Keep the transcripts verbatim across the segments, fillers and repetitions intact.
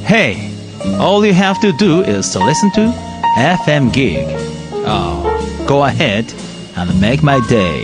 Hey, all you have to do is to listen to エフエム Gig. Oh, go ahead and make my day.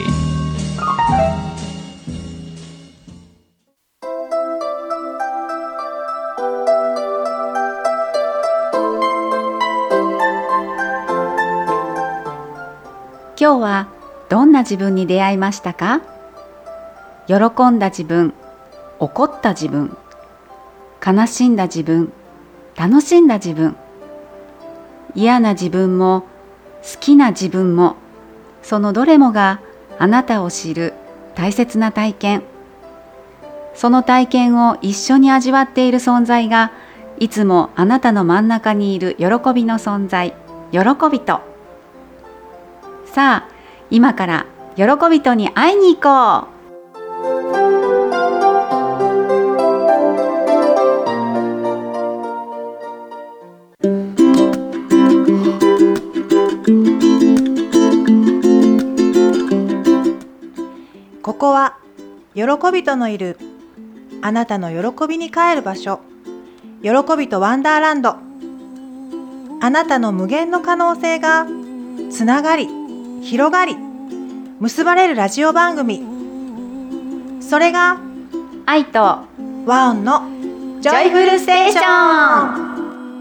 今日はどんな自分に出会いましたか？喜んだ自分、怒った自分、悲しんだ自分、楽しんだ自分、嫌な自分も好きな自分も、そのどれもがあなたを知る大切な体験。その体験を一緒に味わっている存在が、いつもあなたの真ん中にいる喜びの存在、喜びと。さあ、今から喜びとに会いに行こう。 ここは喜びとのいるあなたの喜びに帰る場所、喜びとワンダーランド。あなたの無限の可能性がつながり広がり結ばれるラジオ番組、それが愛とワオンのジョイフルステーション。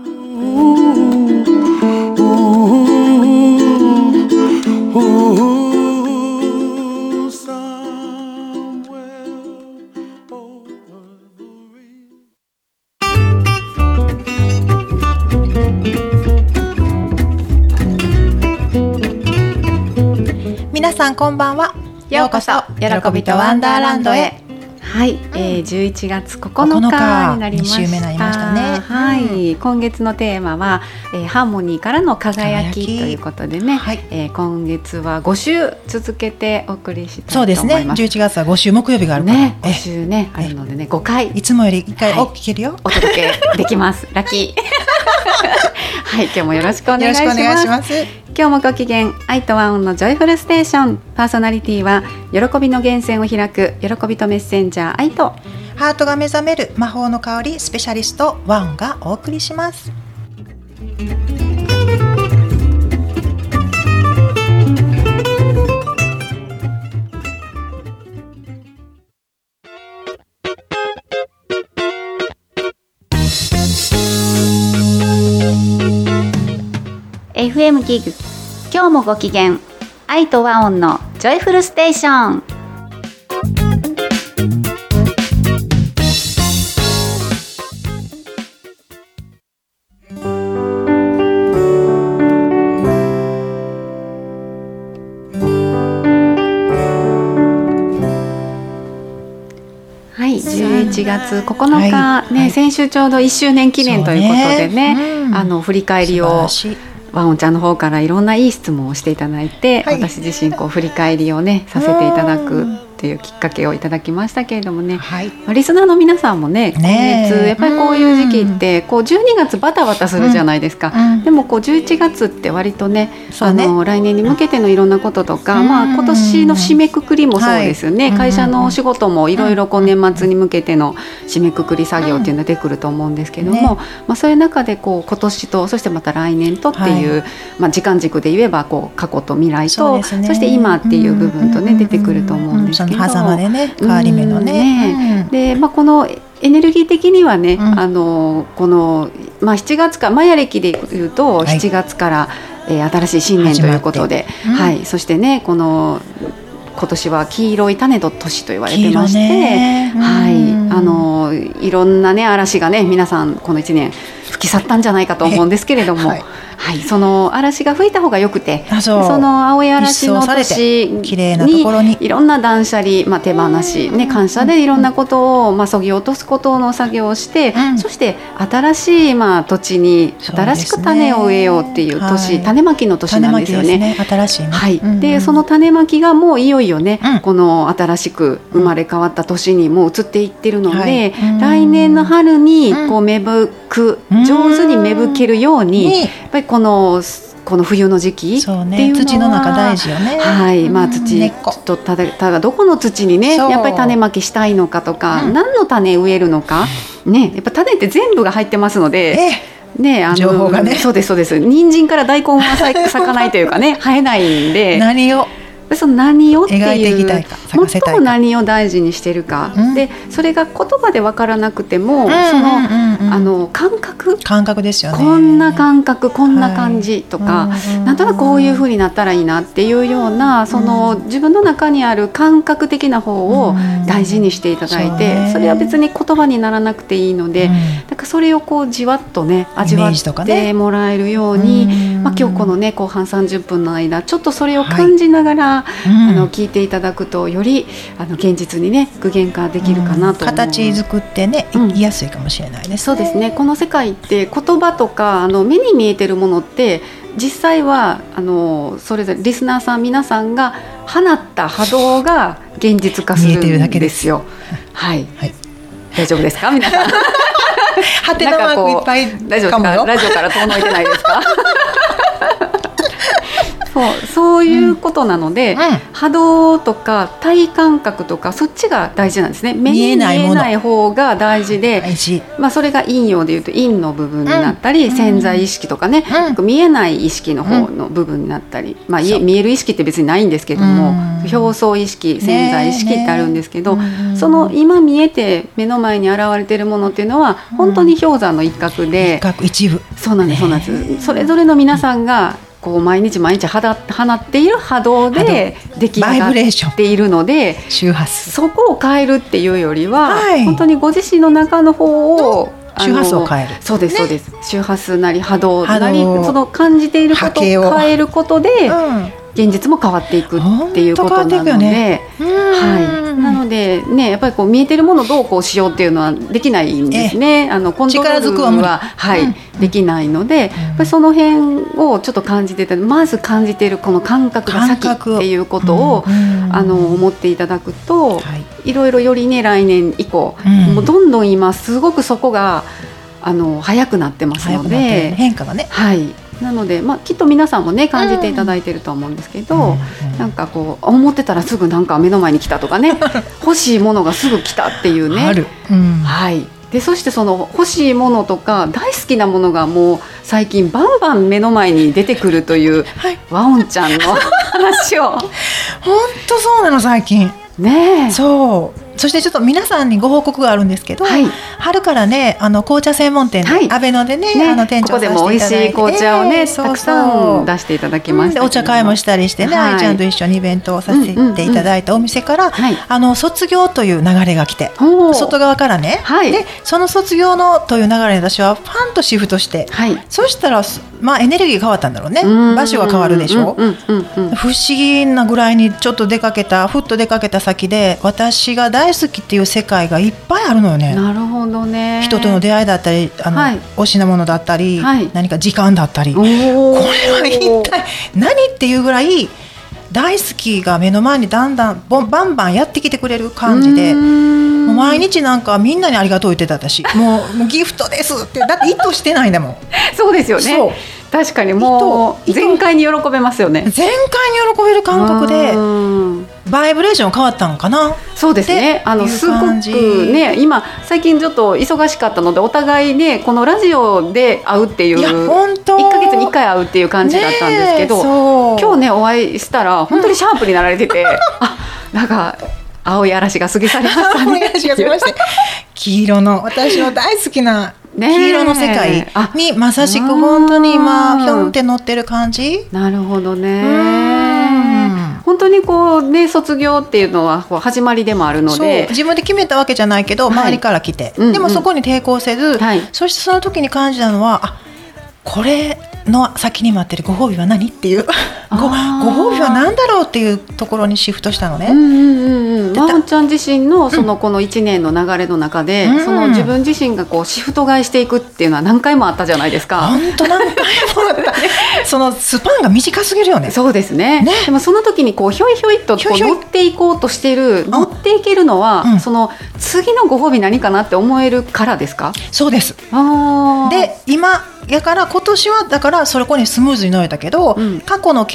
皆さんこんばんは。 ようこそ喜びとワンダーランドへ。はい、えー、じゅういちがつここのかになりました。 に週目になりましたね。 はい、今月のテーマは、えー、ハーモニーからの輝きということでね、はい、えー、今月はご週続けてお送りしたいと思います。そうですね、じゅういちがつはご週木曜日があるからね、ご週ねあるのでね、ごかいいつもよりいっかい、はい、聞けるよ、 お届けできますラッキーはい、今日もよろしくお願いします。よろしくお願いします。今日もご機嫌、愛とワオンのジョイフルステーション。パーソナリティは喜びの源泉を開く喜びとメッセンジャー愛とハートが目覚める魔法の香りスペシャリストワオンがお送りします。 エフエム ギグ、今日もご機嫌、愛とワオンのジョイフルステーション。はい、じゅういちがつここのか、はいね、はい、先週ちょうどいっしゅうねん記念ということで ね, ね、うん、あの振り返りをワオンちゃんの方からいろんないい質問をしていただいて、はい、私自身こう振り返りをねさせていただくっていうきっかけをいただきましたけれどもね、はい、リスナーの皆さんもね、今月やっぱりこういう時期ってこうじゅうにがつバタバタするじゃないですか、うん、でもこうじゅういちがつって割と ね, あの来年に向けてのいろんなこととか、まあ、今年の締めくくりもそうですよね、はい、会社のお仕事もいろいろ年末に向けての締めくくり作業っていうのが出てくると思うんですけども、ね、まあ、そういう中でこう今年とそしてまた来年とっていう、はい、まあ、時間軸で言えばこう過去と未来と そ,、ね、そして今っていう部分とね、出てくると思うんですけど、 その狭間でね、変わり目のね、 うん、で、まあ、このエネルギー的にはね、うん、あのこの、まあ、しちがつかマヤ暦でいうと、はい、しちがつから、えー、新しい新年ということで、うん、はい、そしてね、この今年は黄色い種の年と言われてまして、うん、はい、あのいろんな、ね、嵐がね皆さんこのいちねん吹き去ったんじゃないかと思うんですけれども、はいはい、その嵐が吹いた方がよくて、 そ, その青い嵐の年にいろんな断捨離、まあ、手放し、ね、感謝でいろんなことを、まあ、そぎ落とすことの作業をして、うん、そして新しい、まあ、土地に新しく種を植えようっていう年、はい、種まきの年なんですよね。 種まきですね、新しいね、 はい、うんうん、でその種まきがもういよいよね、うん、この新しく生まれ変わった年にもう移っていってるので、はい、来年の春にこう芽吹く、うん、上手に芽吹けるように、うん、やっぱりこのこの冬の時期っていうのは、ね、 土の中大事よね。 はい、まあ、土とただただどこの土にねやっぱり種まきしたいのかとか、うん、何の種植えるのかね、やっぱ種って全部が入ってますので、 ええね、あの情報がねそうですそうです。人参から大根は咲かないというかね生えないんで、 何をその何をって描いていきいうたいか、咲かせたいか、 最も何を大事にしてるか、 うん、 でそれが言葉で分からなくても、 うんうんうんうん、 そのあの感覚感覚ですよね。 こんな感覚こんな感じとか、 はい、 なんとなくこういう風になったらいいなっていうような、うん、その自分の中にある感覚的な方を大事にしていただいて、うん、そ, ね、それは別に言葉にならなくていいので、うん、だからそれをこうじわっとね味わってもらえるように、ね、まあ、今日このね後半さんじゅっぷんの間ちょっとそれを感じながら、はい、あの聞いていただくとよりあの現実にね具現化できるかなと思う、 うん、形作ってね、うん、言いやすいかもしれないですね。 そうですね。この世界って言葉とかあの目に見えてるものって実際はあのそれぞれリスナーさん皆さんが放った波動が現実化するんですよ。見えてるだけです。はい、はい、大丈夫ですか皆さんハテナマークいっぱい大丈夫ですか。ラジオから遠のいてないですかそう、そういうことなので、うん、波動とか体感覚とかそっちが大事なんですね。目に見えない方が大事で、まあ、それが陰陽でいうと陰の部分になったり、うん、潜在意識とかね、うん、見えない意識の方の部分になったり、うん、まあ、見える意識って別にないんですけども、うん、表層意識潜在意識ってあるんですけど、ねね、その今見えて目の前に現れているものっていうのは本当に氷山の一角で、 一角一部、 そうなんです、そうなんです。それぞれの皆さんがこう毎日毎日放っている波動で出来上がっているので、 周波数、 そこを変えるっていうよりは、 はい、 本当にご自身の中の方を周波数を変える。 そうです、ね、そうです。周波数なり波動なり波動その感じていることを変えることで、うん、現実も変わっていくっていうことなので、ね、はい、なのでね、やっぱりこう見えてるものをどうこうしようっていうのはできないんですね。あのコントロールは、はい、うん、できないので、やっぱりその辺をちょっと感じてて、まず感じているこの感覚が先っていうことを、うんうん、あの思っていただくと、はい、いろいろよりね来年以降、うん、もうどんどん今すごくそこがあの早くなってますので、 変化がね、 はい、なので、まあ、きっと皆さんもね感じていただいていると思うんですけど、うんうん、なんかこう思ってたらすぐなんか目の前に来たとかね欲しいものがすぐ来たっていうね、 ある、うん、 はい、でそしてその欲しいものとか大好きなものがもう最近バンバン目の前に出てくるという、はい、ワオンちゃんの話を本当そうなの最近ね。 そう、そしてちょっと皆さんにご報告があるんですけど、はい、春からねあの紅茶専門店で、はい、阿部野で ね, ねあの店長させていただいて、 ここでも美味しい紅茶をね、えー、たくさん出していただきましたけど、 うん、お茶会もしたりしてね、はい、愛ちゃんと一緒にイベントをさせていただいたお店から、うんうんうん、あの卒業という流れが来て、外側からね、はい、でその卒業のという流れに私はファンとシフトして、はい、そしたら、まあ、エネルギー変わったんだろうね、場所が変わるでしょ、うんうんうんうん、不思議なぐらいにちょっと出かけたふっと出かけた先で私が大好きっていう世界がいっぱいあるのよね。 なるほどね。 人との出会いだったりあの、はい、推しなものだったり、はい、何か時間だったり、これは一体何っていうぐらい大好きが目の前にだんだんバンバンやってきてくれる感じで、もう毎日なんかみんなにありがとう言ってた私もう、もうギフトですってだって意図してないんだもんそうですよね。そう確かにもう全開に喜べますよね。 全開に喜べる感覚でバイブレーション変わったのかな。 そうですね。あのすごくね今最近ちょっと忙しかったのでお互いねこのラジオで会うっていういっかげつにいっかい会うっていう感じだったんですけど、今日ねお会いしたら本当にシャープになられてて、うん、あなんか青い嵐が過ぎ去りましたね。青い嵐が過ぎまして黄色の私の大好きな黄色の世界にまさしく本当に今ひょんって乗ってる感じ。 なるほどね。本当にこうね卒業っていうのはこう始まりでもあるので、 そう自分で決めたわけじゃないけど、はい、周りから来て、うんうん、でもそこに抵抗せず、はい、そしてその時に感じたのはあこれの先に待ってるご褒美は何っていうご, ご褒美は何だろうっていうところにシフトしたのね。うんうんうん、ワオンちゃん自身のそのこのいちねんの流れの中で、うん、その自分自身がこうシフト買いしていくっていうのは何回もあったじゃないですか。 本当何回もあったそのスパンが短すぎるよね。 そうです ね, ねでもその時にこうひょいひょいとこう乗っていこうとしている乗っていけるのは、うん、その次のご褒美何かなって思えるからですか。 そうです。あで今やから今年はだからそこにスムーズに乗れたけど、うん、過去の経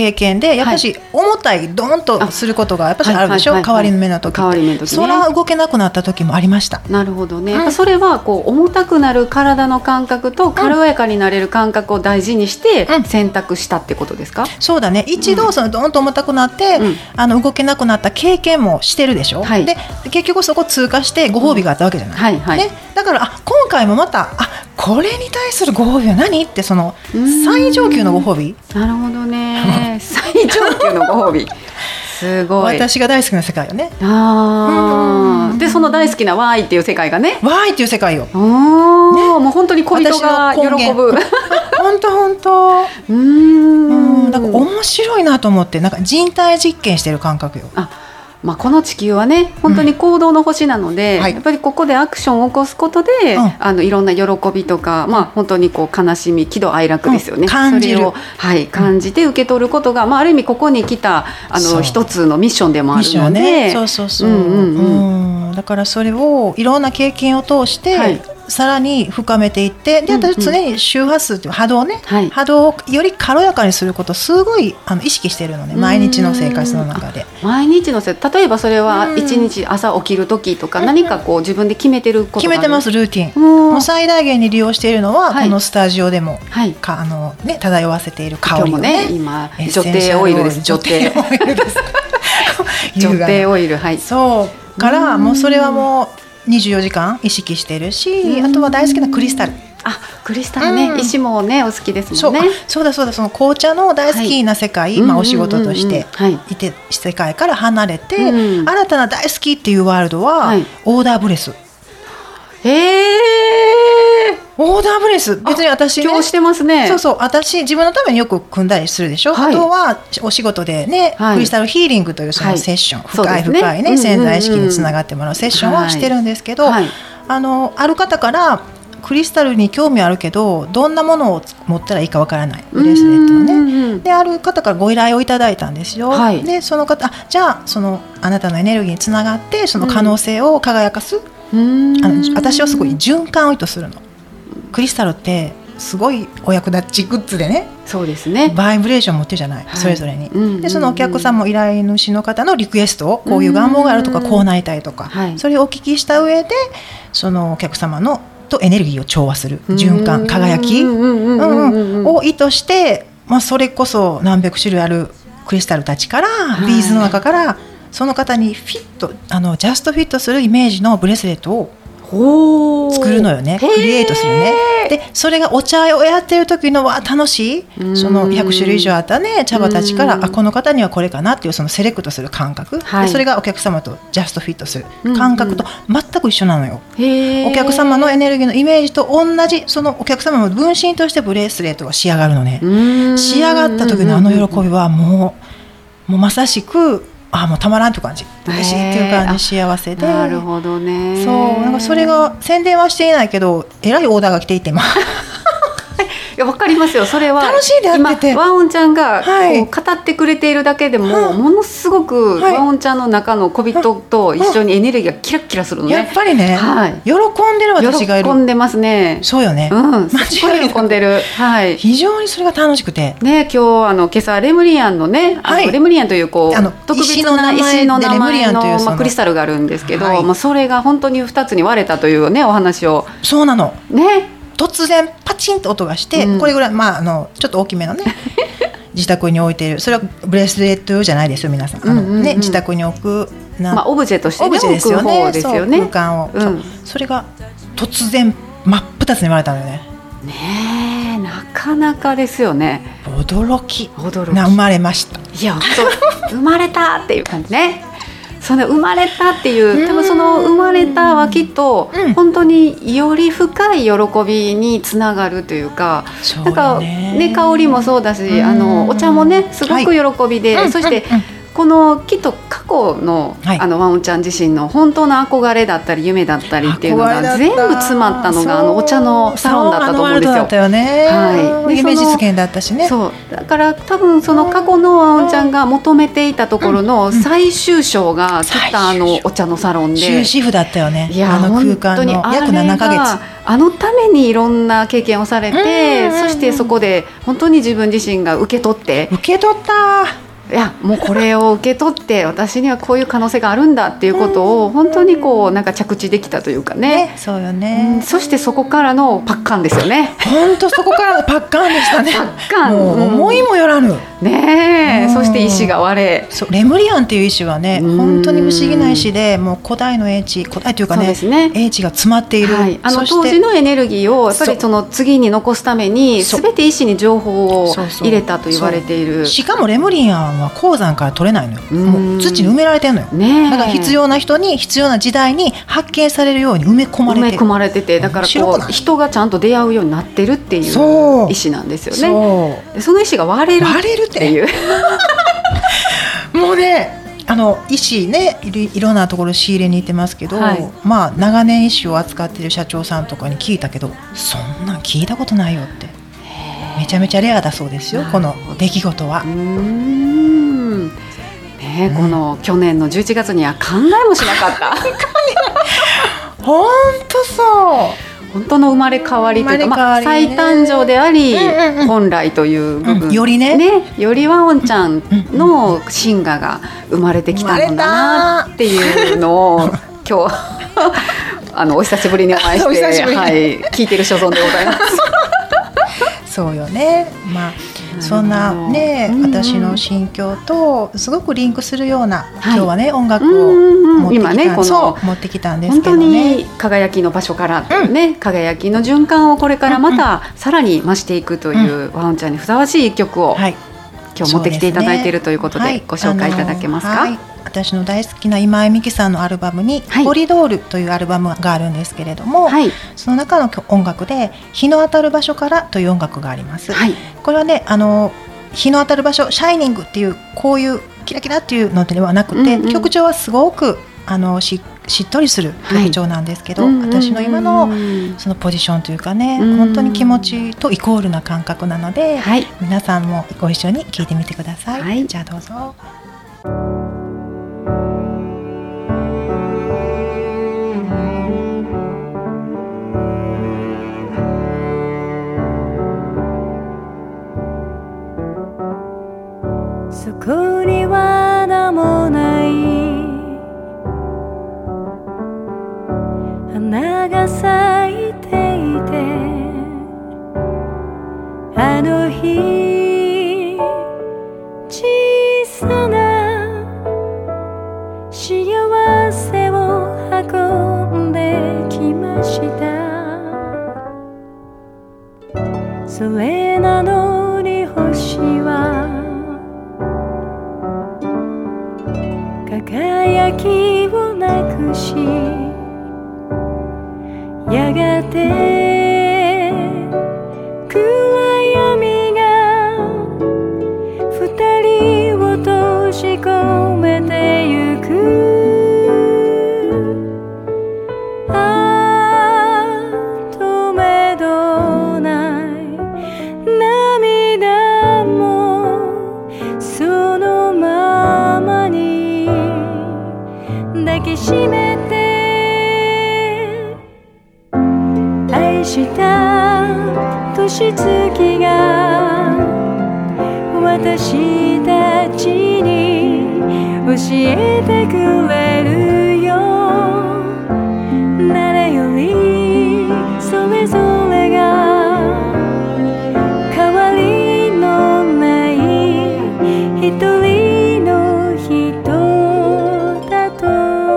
経験でやっぱり重たいドーンとすることがやっぱりあるでしょ、はいはいはいはい、変わり目の時変わり目の時、ね、 そら動けなくなった時もありました。 なるほどね、うん、やっぱそれはこう重たくなる体の感覚と軽やかになれる感覚を大事にして選択したってことですか？うん、 そうだね、一度そのドーンと重たくなって、うん、あの動けなくなった経験もしてるでしょ、はい、で結局そこ通過してご褒美があったわけじゃない、うんはいはいね、だからあ今回もまたあこれに対するご褒美は何ってその最上級のご褒美。 なるほどね最上級のご褒美すごい私が大好きな世界よね。 あでその大好きなワーイっていう世界がねワーイっていう世界よ、ね、 もう本当に恋人が喜ぶ本当本当うーんだから面白いなと思ってなんか人体実験してる感覚よ。 あまあ、この地球はね本当に行動の星なので、うんはい、やっぱりここでアクションを起こすことで、うん、あのいろんな喜びとか、まあ、本当にこう悲しみ喜怒哀楽ですよね、うん、感じるそれを、はい、感じて受け取ることが、まあ、ある意味ここに来たあの一つのミッションでもあるので、ね、 そうそうそう、うんうんうん、だからそれをいろんな経験を通して、はいさらに深めていってで私常に周波数という波動ね、うんうん、波動をより軽やかにすることをすごいあの意識しているのね毎日の生活の中で。 毎日のせ例えばそれはいちにち朝起きる時とか何かこう自分で決めてることがある？ 決めてますルーティンもう最大限に利用しているのは、はい、このスタジオでも、はいかあのね、漂わせている香りをね今女帝オイルです女帝オイルです女帝オイルはいそうからもうそれはもうにじゅうよじかん意識してるし、あとは大好きなクリスタル。 あ、クリスタルね、うん、石もねお好きですもんね。 そう、そうだそうだその紅茶の大好きな世界、はいまあ、お仕事としていて、はい、世界から離れて、うん、新たな大好きっていうワールドは、はい、オーダーブレス。 へーオーダーブレス別に私、ね、 今日してますね。 そうそう私自分のためによく組んだりするでしょ、はい、あとはお仕事でね、はい、クリスタルヒーリングというそのセッション、はい、深い深いね、ね潜在意識につながってもらうセッションをしてるんですけど、はいはい、あのある方からクリスタルに興味あるけどどんなものを持ったらいいかわからないブレスレットをねである方からご依頼をいただいたんですよ、はい、でその方あじゃあそのあなたのエネルギーにつながってその可能性を輝かす、うん、あの私はすごい循環を意図するの。クリスタルってすごいお役立ちグッズでねそうですねバイブレーション持ってるじゃない、はい、それぞれに、うんうんうん、でそのお客さんも依頼主の方のリクエストをこういう願望があるとかこうなりたいとか、はい、それをお聞きした上でそのお客様のとエネルギーを調和する循環輝きを意図して、まあ、それこそ何百種類あるクリスタルたちから、はい、ビーズの中からその方にフィットあのジャストフィットするイメージのブレスレットを作るのよねクリエイトするね。でそれがお茶をやってる時のわ楽しいそのひゃくしゅるい以上あったね茶葉たちからあこの方にはこれかなっていうそのセレクトする感覚、はい、でそれがお客様とジャストフィットする感覚と全く一緒なのよ。お客様のエネルギーのイメージと同じそのお客様の分身としてブレスレットが仕上がるのね。仕上がった時のあの喜びはもう、もうまさしくあもうたまらんという感じ嬉しいっていう感じ幸せでなるほどねそうなんかそれが宣伝はしていないけどえらいオーダーが来ていて今いや分かりますよそれは楽しいでやってて今ワンオンちゃんがこう語ってくれているだけでも、はい、ものすごくワンオンちゃんの中の小人と一緒にエネルギーがキラキラするのねやっぱりね、はい、喜んでる私がいる喜んでますねそうよね、 うん、すごい喜んでる、はい、 非常にそれが楽しくてね今日あの今朝レムリアンのねあの、はい、レムリアンというこうあの特別な石の名前の、まあ、クリスタルがあるんですけど、はいまあ、それが本当にふたつに割れたというねお話をそうなのね突然パチンと音がして、うん、これぐらい、まあ、あのちょっと大きめのね自宅に置いているそれはブレスレット用じゃないですよ皆さんあの、うんうんうんね、自宅に置くな、 まあ、オブジェとして、ね、 オブジェですよね、 ですよねそう空間を、うん、そ, それが突然真っ二つに割れたのよね。 ねえなかなかですよね驚き驚きな生まれましたいや生まれたっていう感じねその生まれたっていう多分その生まれたはきっと本当により深い喜びにつながるというか、なんかね香りもそうだしあのお茶もねすごく喜びで、はい、そしてこのきっと過去の、はい、あのワンオちゃん自身の本当の憧れだったり夢だったりっていうのが全部詰まったのがあのお茶のサロンだったと思うんですよ。 だったよね、はい、夢実現だったしね。 そうだから多分その過去のワンオちゃんが求めていたところの最終章がきっとあのお茶のサロンで終止符だったよね。 いやあの空間の約ななかげつ、 あのためにいろんな経験をされて、そしてそこで本当に自分自身が受け取って受け取ったいやもうこれを受け取って私にはこういう可能性があるんだっていうことを本当にこうなんか着地できたというか ね, ねそうよね、 うん、そしてそこからのパッカンですよね。 本当そこからのパッカンでしたね。 パッカンもう思いもよらぬ、 ねえ、うん、そして石が割れそうレムリアンっていう石はね本当に不思議な石でもう古代の英知古代というか ね, ね英知が詰まっている、 はい、あの当時のエネルギーをやっぱりその次に残すために全て石に情報を入れたと言われている。 しかもレムリアンは鉱山から取れないのよ。もう土に埋められてるのよ、ね、だから必要な人に必要な時代に発見されるように埋め込まれて埋め込まれててだからこう人がちゃんと出会うようになってるっていう石なんですよね。そうでその石が割れるっていうもうねあの石ね い, いろんなところ仕入れに行ってますけど、はい、まあ長年石を扱っている社長さんとかに聞いたけどそんなん聞いたことないよってめちゃめちゃレアだそうですよこの出来事は。うーん、ね、この去年のじゅういちがつには考えもしなかった本当そう本当の生まれ変わりというか、まあ、再誕生であり、うんうんうん、本来という部分、 うん、よりね、 ねよりワンオちゃんの真我が生まれてきたのだなっていうのを今日あのお久しぶりにお会いして、はい、聞いてる所存でございますそうよね、まあ、そんな、ね、うんうん、私の心境とすごくリンクするような、はい、今日はね音楽を持ってきた、うんうん、今ねこの持ってきたんですけどね、 本当に輝きの場所からというね、うん、輝きの循環をこれからまたさらに増していくという、うん、ワンオちゃんにふさわしい一曲を、はい、今日持ってきていただいているということで、はい、ご紹介いただけますか。はい、 私の大好きな今井美樹さんのアルバムに、はい、コリドールというアルバムがあるんですけれども、はい、その中の音楽で日の当たる場所からという音楽があります、はい、これはねあの日の当たる場所シャイニングっていうこういうキラキラっていうのではなくて、うんうん、曲調はすごくあの し, しっとりする曲調なんですけど、はい、私の今のそのポジションというかね、うんうん、本当に気持ちとイコールな感覚なので、はい、皆さんもご一緒に聴いてみてください、はい、じゃあどうぞ。 そこには名もない花が咲いていて、あの日小さな幸せを運んできました。それなのに星は輝きをなくし、やがて暗闇が二人を閉じ込めてゆく。ああとめどない涙もそのままに抱きしめて、愛した年月が私たちに教えてくれるよ。誰よりそれぞれが変わりのない一人の人だと。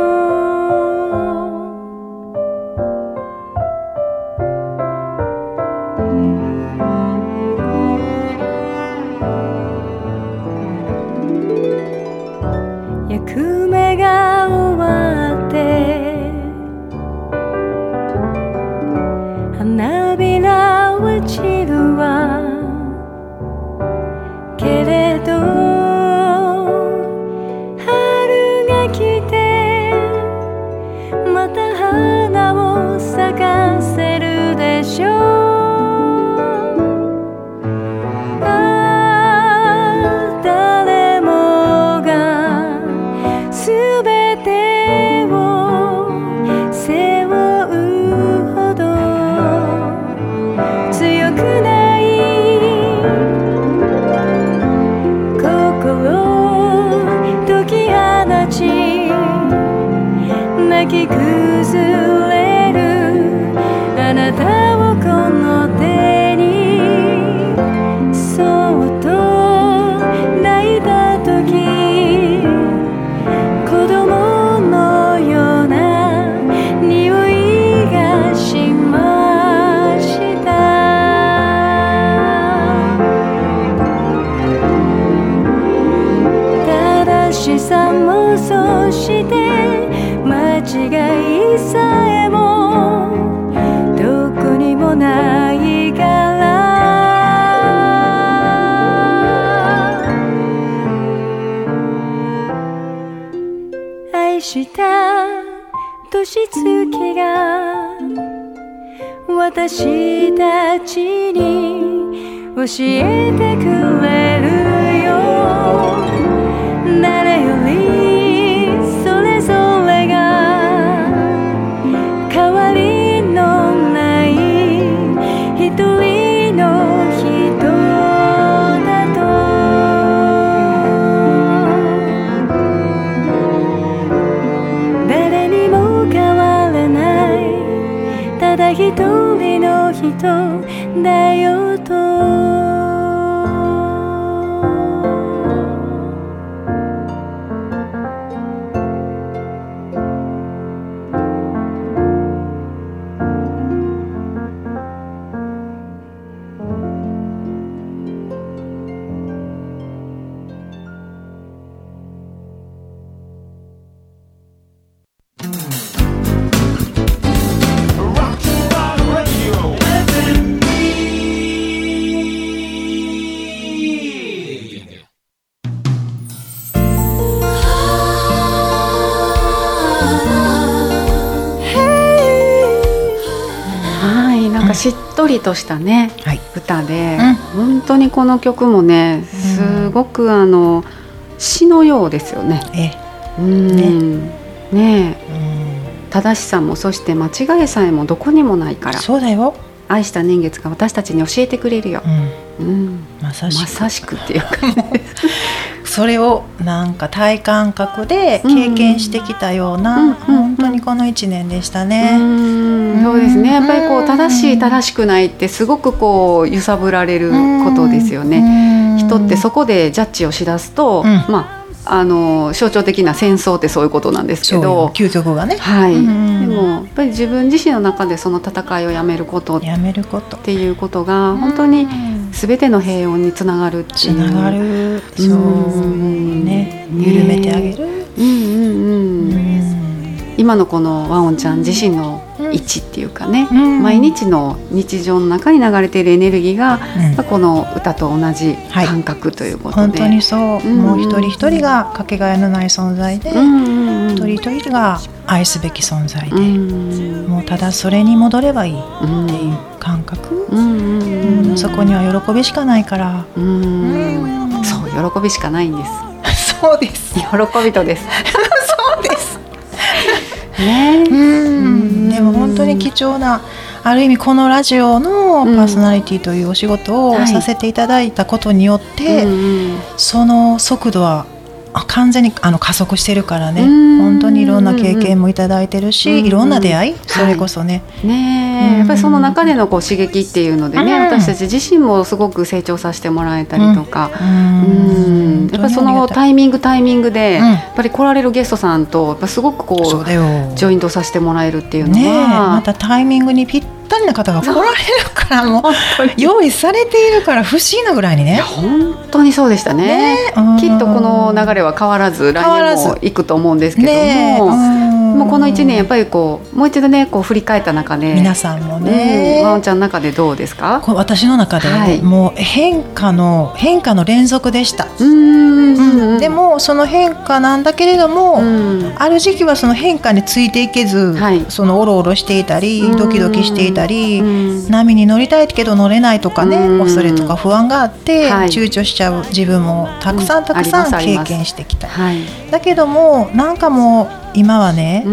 役目が終わって花びらは散るわけれど、 私たちに教えてくれるよ。誰よりそれぞれが変わりのない一人の人だと。誰にも変わらないただ一人の人だよと。 しっとりとしたね、はい、歌で、うん、本当にこの曲もねすごくあの詩のようですよね。えうんねねえ、うん、正しさもそして間違いさえもどこにもないからそうだよ。 愛した年月が私たちに教えてくれるよ、うんうん、 まさしくまさしくっていうかそれをなんか体感覚で経験してきたような、うんうん、本当にこのいちねんでしたね。 うんそうですね。やっぱりこう正しい正しくないってすごくこう揺さぶられることですよね。人ってそこでジャッジをしだすと、うん、まああの象徴的な戦争ってそういうことなんですけど、 究極がね、 はい、でもやっぱり自分自身の中でその戦いをやめることやめることっていうことが本当に全ての平穏につながるっていう、 つながる、そうね、緩めてあげる、うんうんうん、 今のこのワオンちゃん自身の位置っていうかね、うん、毎日の日常の中に流れているエネルギーが、うん、この歌と同じ感覚ということで、 はい、本当にそう、うん、もう一人一人がかけがえのない存在で、うん、一人一人が愛すべき存在で、うん、もうただそれに戻ればいいっていう感覚、うんうん、そこには喜びしかないから、うんうん、そう喜びしかないんですそうです喜びとですそうですね、うんうんでも本当に貴重なある意味このラジオのパーソナリティというお仕事をさせていただいたことによって、はい、その速度は完全にあの加速してるからね、本当にいろんな経験もいただいてるし、いろんな出会い、それこそね、 はい、ねやっぱりその中でのこう刺激っていうのでね、私たち自身もすごく成長させてもらえたりとか、うんやっぱりそのタイミングタイミングで、やっぱり来られるゲストさんとやっぱすごくこうジョイントさせてもらえるっていうのは、 ね、またタイミングにぴったりな方が来られるからもう用意されているから不思議なぐらいにね、 本当にそうでしたね。ねきっとこの流れは変わらず来年も行くと思うんですけども、ね、もうこのいちねんやっぱりこうもう一度ねこう振り返った中で皆さんもね、 うん、ワオンちゃんの中でどうですか？ 私の中で、はい、もう変化の変化の連続でした。うーん、うん、でもその変化なんだけれども、うん、ある時期はその変化についていけず、はい、そのおろおろしていたりドキドキしていたり、うん、波に乗りたいけど乗れないとかね、うん、恐れとか不安があって、はい、躊躇しちゃう自分もたくさんたくさん経験してきた、はい、だけどもなんかもう今はね、うん、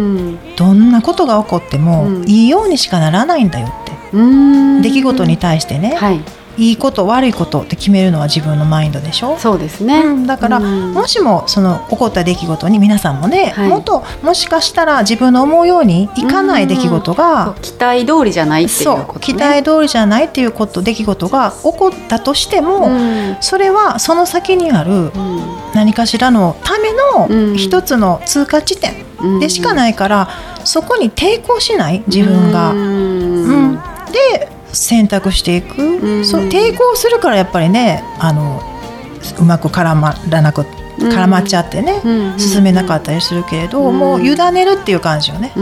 どんなことが起こっても、うん、いいようにしかならないんだよって、うーん出来事に対してね、はい、いいこと悪いことって決めるのは自分のマインドでしょ。 そうですね、 うん、だから、うん、もしもその起こった出来事に皆さんもね、はい、もっともしかしたら自分の思うようにいかない出来事が、 期待通りじゃないっていうことね。そう期待通りじゃないっていうこと出来事が起こったとしても、うん、それはその先にある何かしらのための一つの通過地点でしかないから、うん、そこに抵抗しない自分が、うんうん、で選択していく、うん、そう抵抗するからやっぱりねあのうまく絡まらなく絡まっちゃってね、うん、進めなかったりするけれど、うん、もう委ねるっていう感じよね、 うん、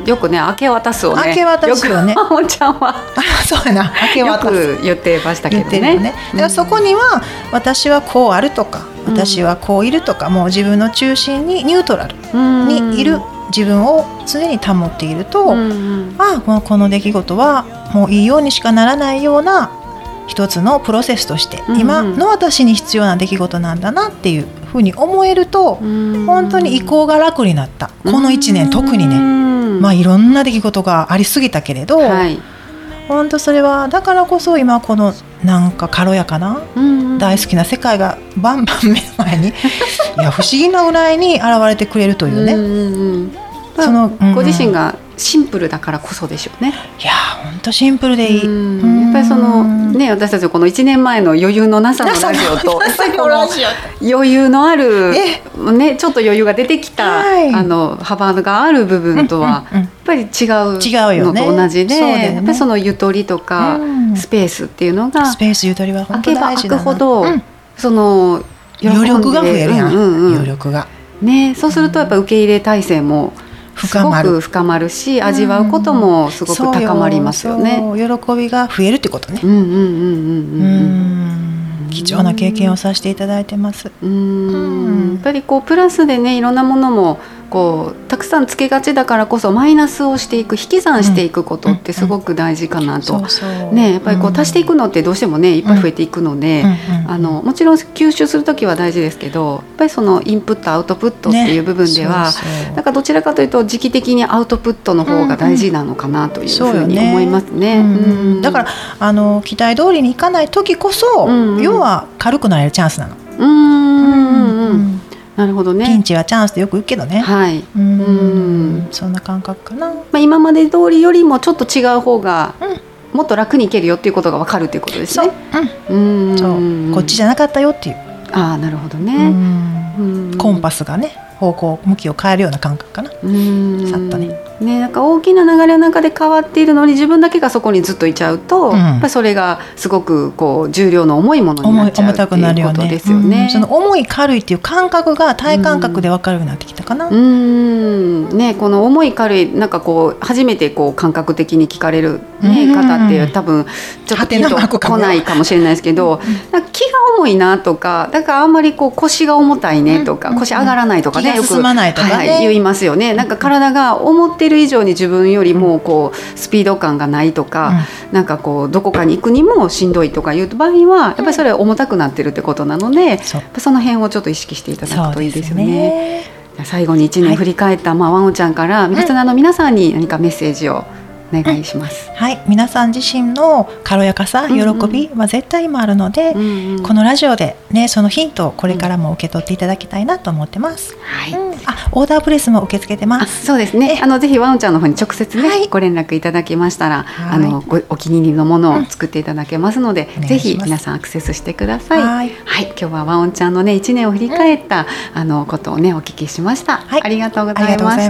よくね明け渡すをね明け渡すよねよくワオンちゃんはそうやな明け渡すよく言ってましたけど ね, ねだからそこには私はこうあるとか、うん、私はこういるとかもう自分の中心にニュートラルにいる自分を常に保っていると、 うんうんああこの出来事はもういいようにしかならないような一つのプロセスとして、うんうん、今の私に必要な出来事なんだなっていうふうに思えると、うん、本当に移行が楽になった。このいちねん、うん、特にね、まあ、いろんな出来事がありすぎたけれど、はい、本当それはだからこそ今このなんか軽やかな、うんうん、大好きな世界がバンバン目の前にいや不思議なぐらいに現れてくれるというね、うんうん、 その、うん、ご自身がシンプルだからこそでしょうね。 いや本当シンプルでいい。 うんやっぱりその、ね、私たちこのいちねんまえの余裕のなさのラジオとやっぱりこの余裕のある、ね、ちょっと余裕が出てきた、はい、あの幅がある部分とはやっぱり違うのと同じで、ね、やっぱりそのゆとりとか、うん、スペースっていうのがスペースゆとりは本当大事だな。 開けば開くほど、うん、その余力が増えるやん、うんうんうん、余力が、 ね、そうするとやっぱ受け入れ体制もすごく深まるし、味わうこともすごく高まりますよね。 そうそう喜びが増えるってことね。貴重な経験をさせていただいてます。うんやっぱりこうプラスでねいろんなものもこうたくさんつけがちだからこそマイナスをしていく引き算していくことってすごく大事かなと、ね、やっぱりこう足していくのってどうしてもねいっぱい増えていくので、あのもちろん吸収するときは大事ですけどやっぱりそのインプットアウトプットっていう部分では、ね、そうそうなんかどちらかというと時期的にアウトプットの方が大事なのかなというふうに思いますね。うんうん、 だからあの期待通りにいかないときこそ、うんうん、要は軽くなれるチャンスなの。 うんうんうんなるほどね、 ピンチはチャンスってよく言うけどね、 はい、うんうんそんな感覚かな、まあ、今まで通りよりもちょっと違う方が、うん、もっと楽にいけるよっていうことが分かるっていうことですね。 そう、うん、うんそうこっちじゃなかったよっていうああなるほどね、 うんうん、コンパスがね方向向きを変えるような感覚かな。うんさっとねねなんか大きな流れの中で変わっているのに自分だけがそこにずっといちゃうと、うん、やっぱりそれがすごくこう重量の重いものになっちゃうっていうことですよね。 その重い軽いっていう感覚が体感覚で分かるようになってきたかな。 うんうんねこの重い軽いなんかこう初めてこう感覚的に聞かれる、ね、方って多分ちょっとピンと来ないかもしれないですけど、なんか気が重いなとかだからあんまりこう腰が重たいねとか、うん、腰上がらないとかね、 気が進まないとかね、 はいはい、言いますよね。なんか体が思っている以上に自分よりもこうスピード感がないとか、うん、なんかこうどこかに行くにもしんどいとかいう場合はやっぱりそれは重たくなってるってことなので、うん、そ, その辺をちょっと意識していただくといいですよね。じゃあ最後にいちねん振り返った、はいまあ、ワンオちゃんからリスナーの皆さんに何かメッセージをお願いします。 うん、はい皆さん自身の軽やかさ喜びは絶対今あるので、うんうん、このラジオで、ね、そのヒントをこれからも受け取っていただきたいなと思ってます。はいうん、あオーダープレスも受け付けてます。 あそうですねあのぜひワンオちゃんの方に直接、ねはい、ご連絡いただきましたら、はい、あのごお気に入りのものを作っていただけますので、うん、ぜひ皆さんアクセスしてください。はい、はい、今日はワンオちゃんの、ね、いちねんを振り返った、うん、あのことを、ね、お聞きしました。はい、ありがとうございました。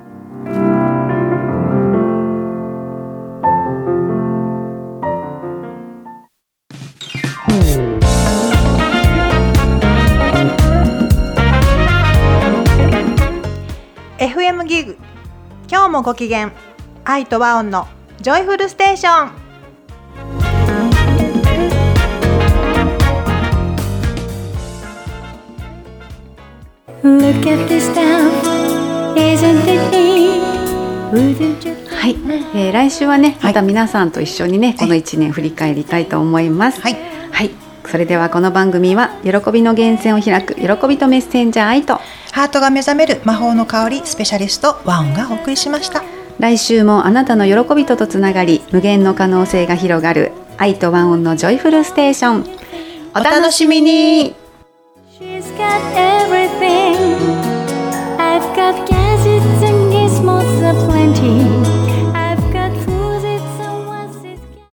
エフエム ギグ今日もご機嫌愛と和音のジョイフルステーション。 Look at this stuff, isn't it neat? はい、えー、来週はねまた皆さんと一緒にね、はい、このいちねん振り返りたいと思います。はい、はい、それではこの番組は喜びの源泉を開く喜びとメッセンジャー愛とハートが目覚める魔法の香りスペシャリストワンがお送りしました。 来週もあなたの喜びととつながり無限の可能性が広がる愛とワンオンのジョイフルステーションお楽しみに。 She's got everything I've got gadgets and gizmos aplenty